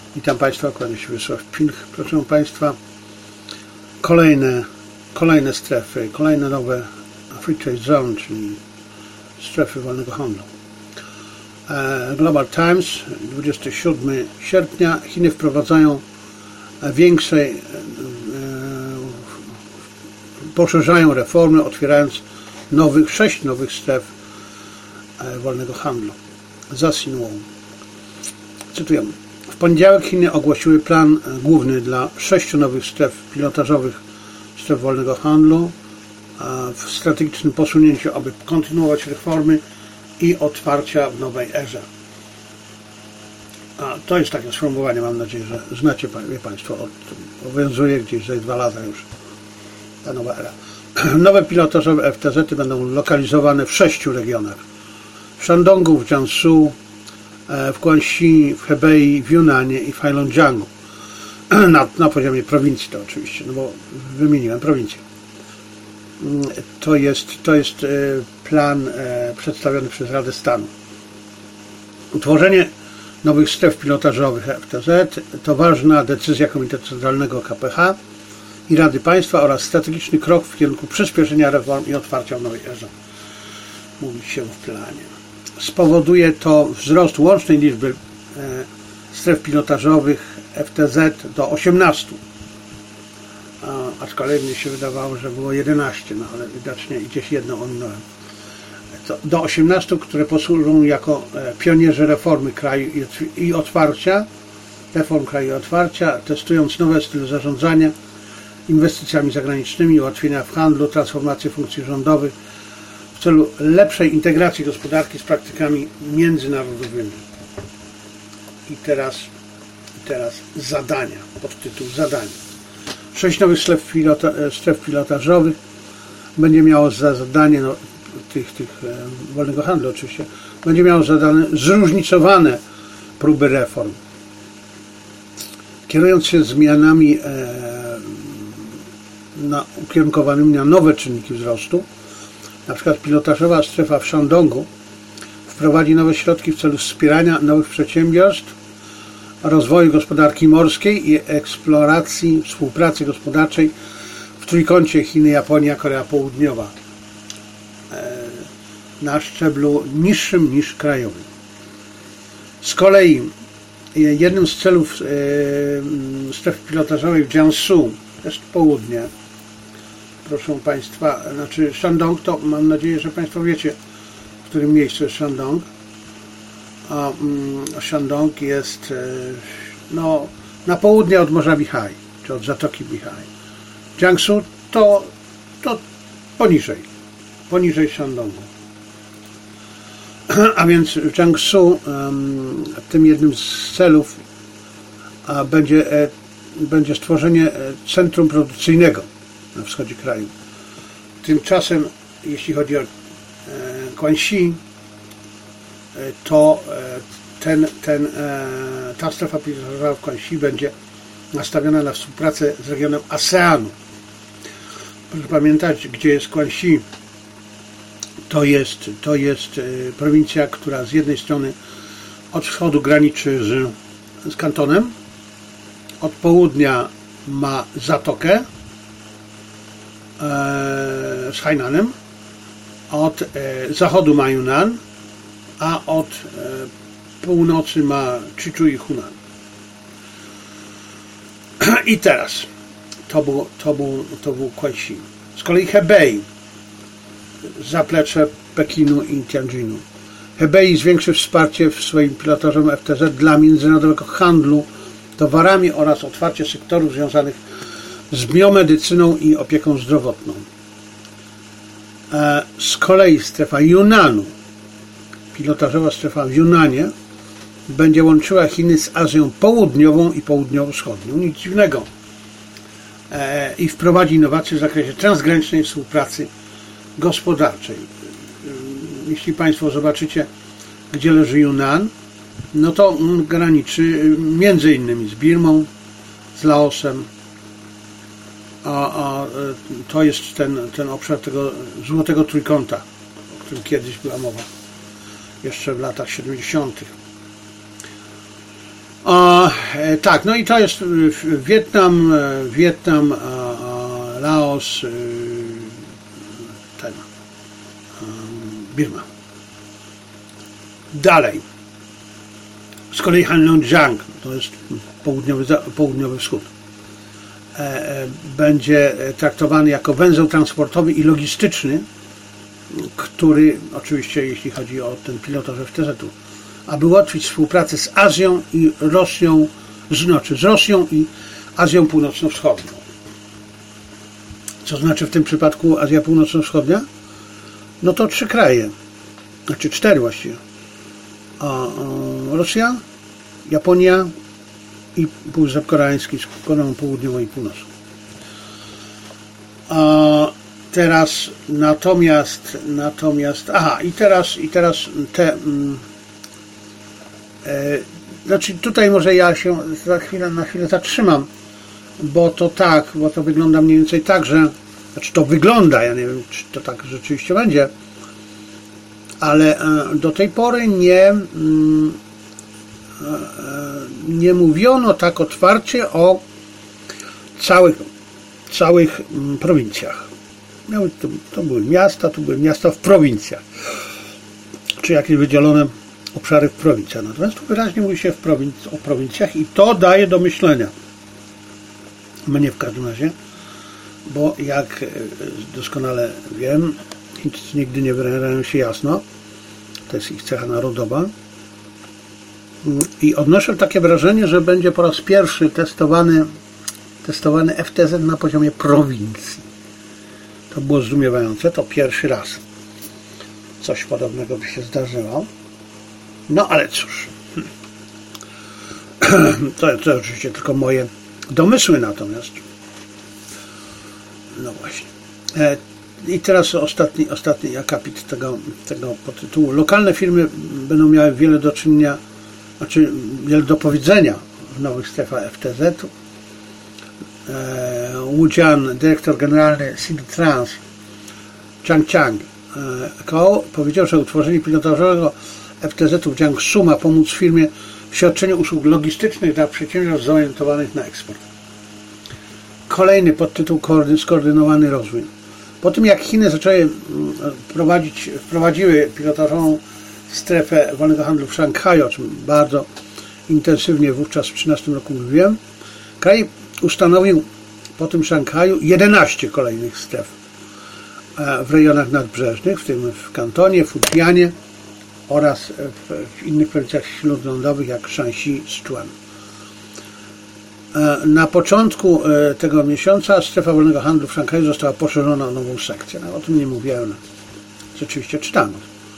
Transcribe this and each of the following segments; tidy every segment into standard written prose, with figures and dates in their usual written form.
Witam Państwa, kłaniam się Wiesław Pilch. Proszę Państwa, kolejne strefy, kolejne nowe Free Trade Zone, czyli strefy wolnego handlu. Global Times, 27 sierpnia. Chiny wprowadzają poszerzają reformy, otwierając 6 nowych stref wolnego handlu. Za Xinhua. Cytuję. W poniedziałek Chiny ogłosiły plan główny dla 6 nowych stref pilotażowych stref wolnego handlu w strategicznym posunięciu, aby kontynuować reformy i otwarcia w nowej erze. To jest takie sformułowanie, mam nadzieję, że znacie Państwo, obowiązuje gdzieś za 2 lata już ta nowa era. Nowe pilotażowe FTZ-y będą lokalizowane w 6 regionach. W Shandongu, w Jiangsu, w Guangxi, w Hebei, w Yunanie i w Heilongjiangu. Na poziomie prowincji to oczywiście, no bo wymieniłem prowincję. To jest plan przedstawiony przez Radę Stanu. Utworzenie nowych stref pilotażowych FTZ to ważna decyzja Komitetu Centralnego KPH i Rady Państwa oraz strategiczny krok w kierunku przyspieszenia reform i otwarcia w nowej erze. Mówi się w planie. Spowoduje to wzrost łącznej liczby stref pilotażowych FTZ do 18. Aczkolwiek mnie się wydawało, że było 11, no ale widocznie gdzieś jedno ominąłem. Do 18, które posłużą jako pionierzy reformy kraju i otwarcia, testując nowe style zarządzania, inwestycjami zagranicznymi, ułatwienia w handlu, transformację funkcji rządowych w celu lepszej integracji gospodarki z praktykami międzynarodowymi. I teraz zadania, podtytuł zadania. 6 nowych stref pilotażowych będzie miało za zadanie, tych wolnego handlu oczywiście, będzie miało zadane zróżnicowane próby reform. Kierując się zmianami ukierunkowanymi na nowe czynniki wzrostu, na przykład pilotażowa strefa w Shandongu wprowadzi nowe środki w celu wspierania nowych przedsiębiorstw, rozwoju gospodarki morskiej i eksploracji współpracy gospodarczej w trójkącie Chiny, Japonia, Korea Południowa na szczeblu niższym niż krajowym. Z kolei jednym z celów strefy pilotażowej w Jiangsu, to jest południe, proszę Państwa, znaczy Shandong, to mam nadzieję, że Państwo wiecie, w którym miejscu jest Shandong. Shandong jest na południe od Morza Bihai, czy od Zatoki Bihai. Jiangsu to poniżej Shandongu. A więc w Jiangsu tym jednym z celów będzie stworzenie centrum produkcyjnego na wschodzie kraju. Tymczasem, jeśli chodzi o Guangxi, to ta strefa pilotażowa w Guangxi będzie nastawiona na współpracę z regionem ASEANu. Proszę pamiętać, gdzie jest Guangxi. To jest prowincja, która z jednej strony od wschodu graniczy z Kantonem, od południa ma Zatokę z Hainanem, od zachodu ma Yunnan, a od północy ma Czichu i Hunan. I teraz to był Guangxi. Z kolei Hebei, zaplecze Pekinu i Tianjinu. Hebei zwiększy wsparcie w swoim pilotażowym FTZ dla międzynarodowego handlu towarami oraz otwarcie sektorów związanych z biomedycyną i opieką zdrowotną. Z kolei strefa Yunnanu, pilotażowa strefa w Yunnanie, będzie łączyła Chiny z Azją Południową i Południowo-Wschodnią. Nic dziwnego. I wprowadzi innowacje w zakresie transgranicznej współpracy gospodarczej. Jeśli Państwo zobaczycie, gdzie leży Yunnan, no to graniczy między innymi z Birmą, z Laosem, a to jest ten obszar tego złotego trójkąta, o którym kiedyś była mowa, jeszcze w latach 70. Tak, no i to jest Wietnam, Laos, Birma. Dalej. Z kolei Heilongjiang, to jest południowy wschód, będzie traktowany jako węzeł transportowy i logistyczny, który oczywiście, jeśli chodzi o ten pilotaż FTZ-u, aby ułatwić współpracę z Azją i Rosją, z Rosją i Azją Północno-Wschodnią. Co znaczy w tym przypadku Azja Północno-Wschodnia? No to 3 kraje, znaczy 4 właściwie. Rosja, Japonia i Półwysep Koreański z Koreą Południową i Północną. Teraz natomiast i teraz te znaczy tutaj może ja się na chwilę zatrzymam, bo to wygląda mniej więcej tak, że to wygląda, ja nie wiem, czy to tak rzeczywiście będzie, ale do tej pory nie mówiono tak otwarcie o całych prowincjach. To były miasta w prowincjach, czy jakieś wydzielone obszary w prowincjach. Natomiast tu wyraźnie mówi się o prowincjach i to daje do myślenia. Mnie w każdym razie, bo jak doskonale wiem, Chińczycy nigdy nie wyrażają się jasno, to jest ich cecha narodowa, i odnoszę takie wrażenie, że będzie po raz pierwszy testowany FTZ na poziomie prowincji. To było zdumiewające, to pierwszy raz coś podobnego by się zdarzyło. No ale cóż, to oczywiście tylko moje domysły, natomiast no właśnie. I teraz ostatni akapit tego podtytułu. Lokalne firmy będą miały wiele do czynienia, znaczy wiele do powiedzenia w nowych strefach FTZ-u. Wu Jian, dyrektor generalny Sinotrans, Chang Ko, powiedział, że utworzenie pilotażowego FTZ-u w Jiangsu ma pomóc firmie w świadczeniu usług logistycznych dla przedsiębiorstw zorientowanych na eksport. Kolejny podtytuł: skoordynowany rozwój. Po tym jak Chiny wprowadziły pilotażową strefę wolnego handlu w Szanghaju, o czym bardzo intensywnie wówczas w 2013 roku mówiłem, kraj ustanowił po tym Szanghaju 11 kolejnych stref w rejonach nadbrzeżnych, w tym w Kantonie, Fujianie oraz w innych prowincjach śródlądowych jak Shanxi, Sichuan. Na początku tego miesiąca strefa wolnego handlu w Szanghaju została poszerzona o nową sekcję. No, o tym nie mówiłem, rzeczywiście czytano.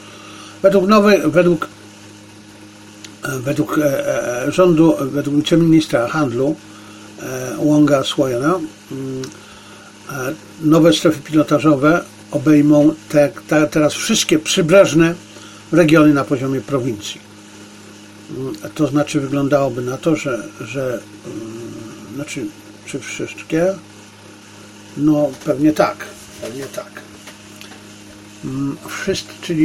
Według rządu, według wiceministra handlu Wonga Swojana, nowe strefy pilotażowe obejmą teraz wszystkie przybrzeżne regiony na poziomie prowincji. To znaczy wyglądałoby na to, czy wszystkie? No pewnie tak. Czyli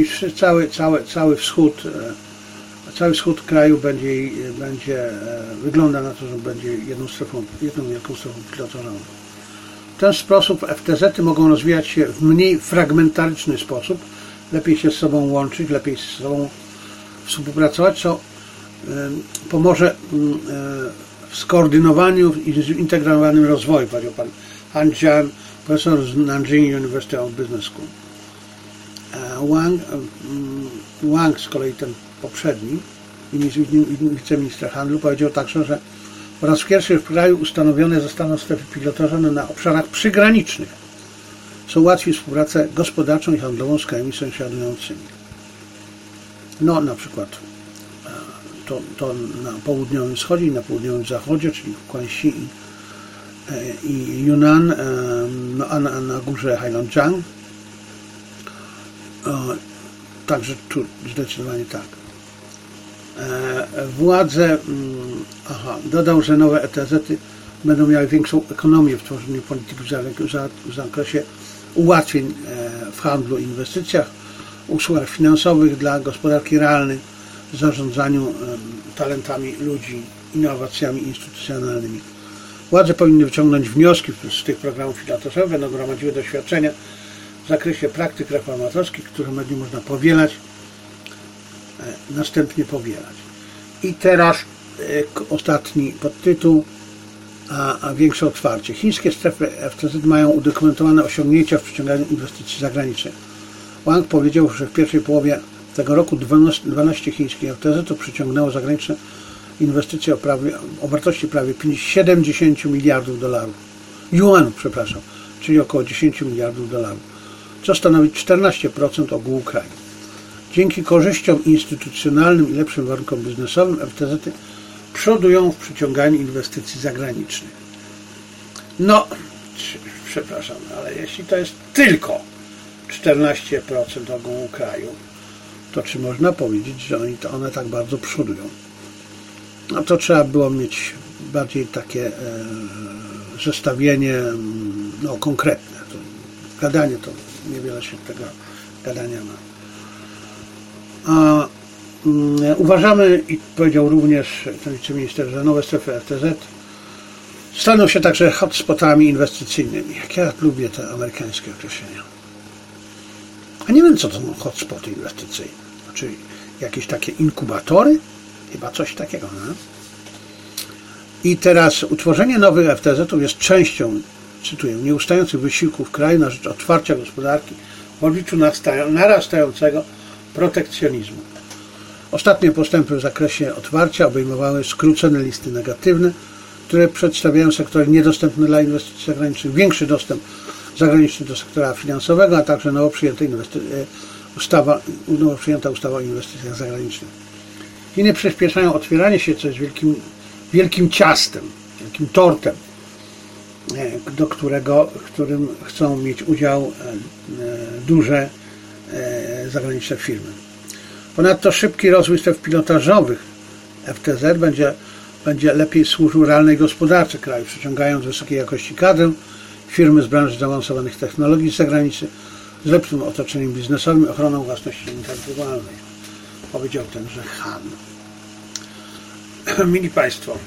cały wschód kraju będzie wygląda na to, że będzie jedną wielką strefą pilotażową. W ten sposób FTZ-y mogą rozwijać się w mniej fragmentaryczny sposób, lepiej się z sobą łączyć, lepiej z sobą współpracować, co pomoże w skoordynowaniu i zintegrowanym rozwoju, powiedział pan Han Jian, profesor z Nanjing University of Business School. Wang z kolei, ten poprzedni wiceminister handlu, powiedział także, że po raz pierwszy w kraju ustanowione zostaną strefy pilotażowe na obszarach przygranicznych, co ułatwi współpracę gospodarczą i handlową z krajami sąsiadującymi. No na przykład to na południowym wschodzie i na południowym zachodzie, czyli w Guangxi i Yunnan, a na górze Heilongjiang. Także tu zdecydowanie tak. Władze dodał, że nowe ETZ-y będą miały większą ekonomię w tworzeniu polityki w zakresie ułatwień w handlu i inwestycjach, usługach finansowych dla gospodarki realnej, zarządzaniu talentami ludzi innowacjami instytucjonalnymi. Władze powinny wyciągnąć wnioski z tych programów filatosowych, będą gromadziły doświadczenia w zakresie praktyk reformatorskich, które będzie można powielać, następnie powielać. I teraz ostatni podtytuł, a większe otwarcie. Chińskie strefy FTZ mają udokumentowane osiągnięcia w przyciąganiu inwestycji zagranicznych. Wang powiedział, że w pierwszej połowie tego roku 12 chińskich FTZ-ów przyciągnęło zagraniczne inwestycje o wartości prawie 70 miliardów dolarów. Yuanów, przepraszam, czyli około 10 miliardów dolarów, co stanowi 14% ogółu kraju. Dzięki korzyściom instytucjonalnym i lepszym warunkom biznesowym FTZ-y przodują w przyciąganiu inwestycji zagranicznych. No, przepraszam, ale jeśli to jest tylko 14% ogółu kraju, to czy można powiedzieć, że one tak bardzo przodują? No to trzeba było mieć bardziej takie zestawienie konkretne. To gadanie to niewiele się tego gadania ma. Uważamy, i powiedział również ten wiceminister, że nowe strefy FTZ staną się także hotspotami inwestycyjnymi. Jak ja lubię te amerykańskie określenia. A nie wiem, co to są hotspoty inwestycyjne. Znaczy jakieś takie inkubatory? Chyba coś takiego, no? I teraz utworzenie nowych FTZ-ów jest częścią, cytuję, nieustających wysiłków kraju na rzecz otwarcia gospodarki w obliczu narastającego protekcjonizmu. Ostatnie postępy w zakresie otwarcia obejmowały skrócone listy negatywne, które przedstawiają sektory niedostępne dla inwestycji zagranicznych, większy dostęp zagraniczny do sektora finansowego, a także nowo przyjęta ustawa o inwestycjach zagranicznych. Chiny przyspieszają otwieranie się, co jest wielkim ciastem, wielkim tortem, w którym chcą mieć udział duże zagraniczne firmy. Ponadto szybki rozwój stref pilotażowych FTZ będzie lepiej służył realnej gospodarce kraju, przyciągając wysokiej jakości kadrę, firmy z branży zaawansowanych technologii zagranicznych, z lepszym otoczeniem biznesowym i ochroną własności intelektualnej. Powiedział tenże Han. Mili Państwo,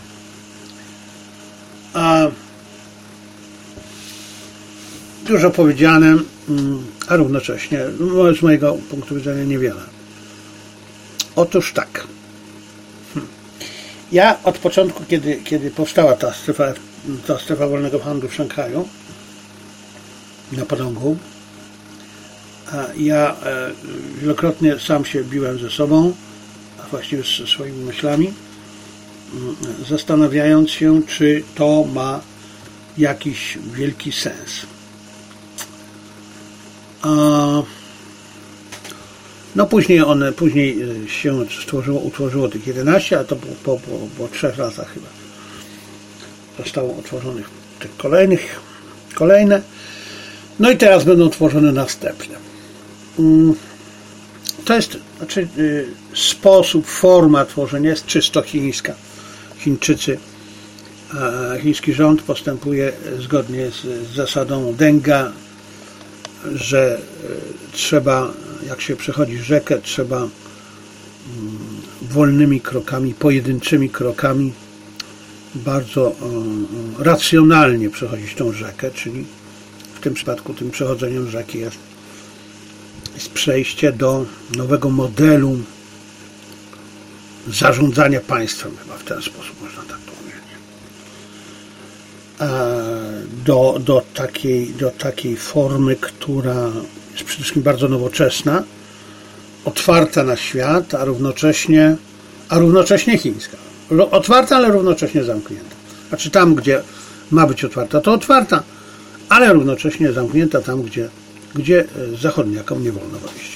dużo powiedziane, a równocześnie z mojego punktu widzenia niewiele. Otóż tak. Ja od początku, kiedy powstała ta strefa wolnego handlu w Szanghaju, na Podągu, ja wielokrotnie sam się biłem ze sobą, a właściwie ze swoimi myślami, zastanawiając się, czy to ma jakiś wielki sens. No później się utworzyło tych 11, a to po 3 latach chyba zostało utworzonych tych kolejne. No i teraz będą tworzone następne. To jest, sposób, forma tworzenia jest czysto chińska. Chiński rząd postępuje zgodnie z zasadą Denga, że trzeba, jak się przechodzi rzekę, trzeba wolnymi krokami, pojedynczymi krokami bardzo racjonalnie przechodzić tą rzekę, czyli w tym przypadku tym przechodzeniem rzeki jest przejście do nowego modelu zarządzania państwem, chyba w ten sposób można tak powiedzieć. Do takiej formy, która jest przede wszystkim bardzo nowoczesna, otwarta na świat, a równocześnie chińska. Otwarta, ale równocześnie zamknięta. Znaczy tam, gdzie ma być otwarta, to otwarta, ale równocześnie zamknięta tam, gdzie zachodniakom nie wolno wejść.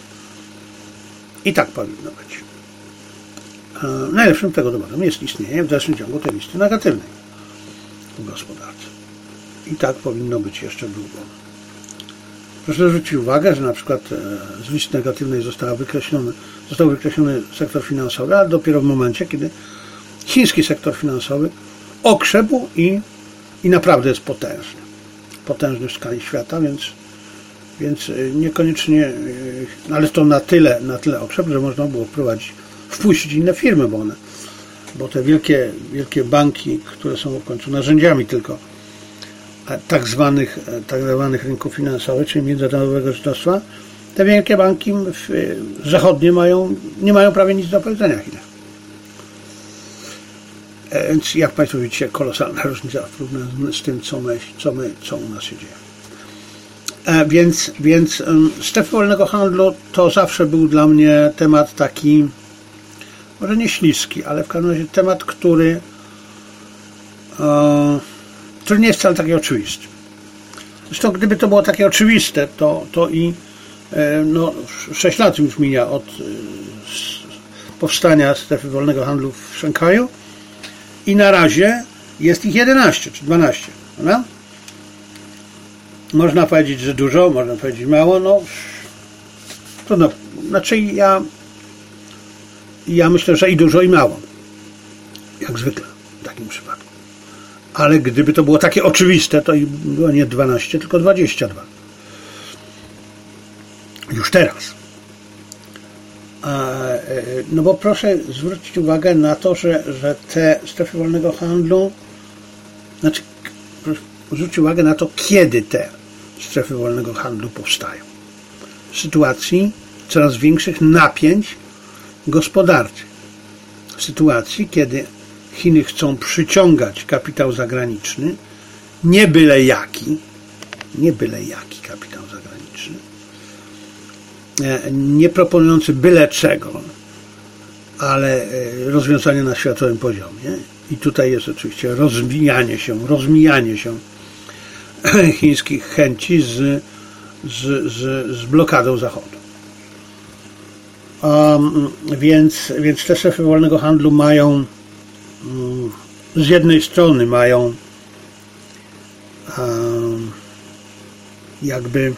I tak powinno być. Najlepszym tego dowodem jest istnienie w dalszym ciągu tej listy negatywnej w gospodarce. I tak powinno być jeszcze długo. Proszę zwrócić uwagę, że na przykład z listy negatywnej został wykreślony sektor finansowy, ale dopiero w momencie, kiedy chiński sektor finansowy okrzepł i naprawdę jest potężny w skali świata, więc niekoniecznie, ale to na tyle okrzep, że można było wpuścić inne firmy, bo one bo te wielkie banki, które są w końcu narzędziami tylko tak zwanych rynków finansowych, czyli międzynarodowego żydostwa, te wielkie banki zachodnie nie mają prawie nic do powiedzenia w Chinach. Więc jak Państwo widzicie, kolosalna różnica w porównaniu z tym, co u nas się dzieje. Więc strefy wolnego handlu to zawsze był dla mnie temat taki, może nie śliski, ale w każdym razie temat, który nie jest wcale taki oczywisty. Zresztą gdyby to było takie oczywiste, to i 6 lat już mija od powstania strefy wolnego handlu w Szanghaju i na razie jest ich 11 czy 12. Prawda? Można powiedzieć, że dużo, można powiedzieć mało, trudno. Znaczy ja myślę, że i dużo, i mało. Jak zwykle w takim przypadku. Ale gdyby to było takie oczywiste, to i było nie 12, tylko 22. Już teraz. No bo proszę zwrócić uwagę na to, że te strefy wolnego handlu, znaczy proszę zwrócić uwagę na to, kiedy te strefy wolnego handlu powstają. W sytuacji coraz większych napięć gospodarczych. W sytuacji, kiedy Chiny chcą przyciągać kapitał zagraniczny, nie byle jaki kapitał zagraniczny, nie proponujący byle czego, ale rozwiązania na światowym poziomie. I tutaj jest oczywiście rozmijanie się chińskich chęci z blokadą Zachodu. Więc te strefy wolnego handlu mają z jednej strony jakby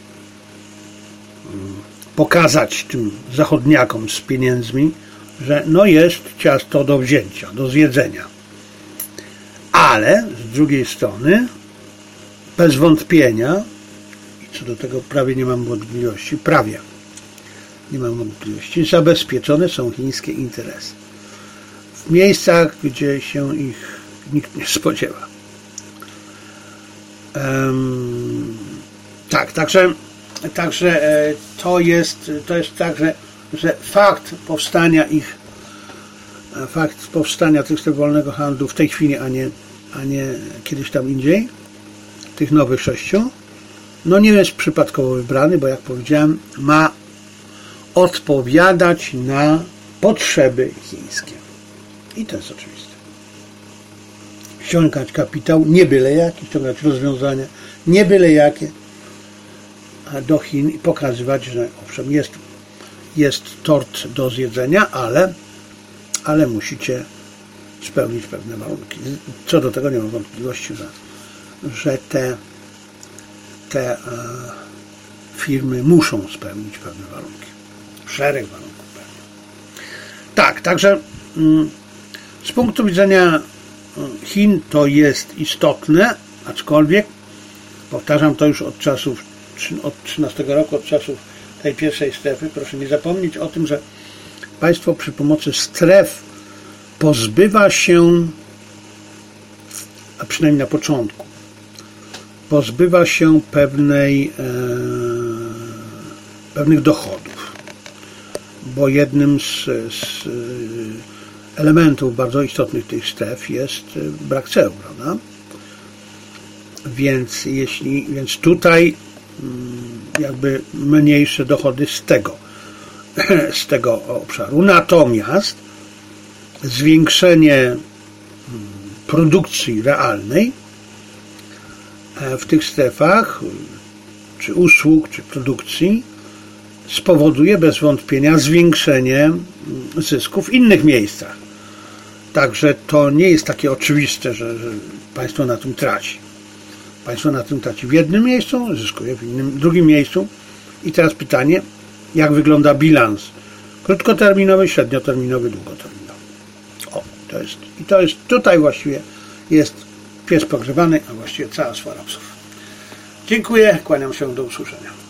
pokazać tym zachodniakom z pieniędzmi, że jest ciasto do wzięcia, do zjedzenia. Ale z drugiej strony bez wątpienia, i co do tego prawie nie mam wątpliwości, zabezpieczone są chińskie interesy. W miejscach, gdzie się ich nikt nie spodziewa. Także to jest tak, że fakt powstania tych stref wolnego handlu w tej chwili, a nie kiedyś tam indziej, tych nowych 6, nie jest przypadkowo wybrany, bo jak powiedziałem, ma odpowiadać na potrzeby chińskie. I to jest oczywiste. Ściągać kapitał, nie byle jaki, ściągać rozwiązania, nie byle jakie, do Chin i pokazywać, że owszem, jest tort do zjedzenia, ale musicie spełnić pewne warunki. Co do tego nie mam wątpliwości, że te firmy muszą spełnić pewne warunki. Szereg warunków pewnie. Tak, także z punktu widzenia Chin to jest istotne, aczkolwiek powtarzam to już od 13 roku, od czasów tej pierwszej strefy. Proszę nie zapomnieć o tym, że państwo przy pomocy stref pozbywa się, a przynajmniej na początku, pozbywa się pewnych dochodów, bo jednym z elementów bardzo istotnych tych stref jest brak ceł, prawda? Więc tutaj jakby mniejsze dochody z tego obszaru. Natomiast zwiększenie produkcji realnej w tych strefach, czy usług, czy produkcji spowoduje bez wątpienia zwiększenie zysków w innych miejscach. Także to nie jest takie oczywiste, że państwo na tym traci. Państwo na tym traci w jednym miejscu, zyskuje w drugim miejscu. I teraz pytanie, jak wygląda bilans krótkoterminowy, średnioterminowy, długoterminowy. To jest tutaj właściwie jest pies pogrzebany, a właściwie cała swara psów. Dziękuję, kłaniam się, do usłyszenia.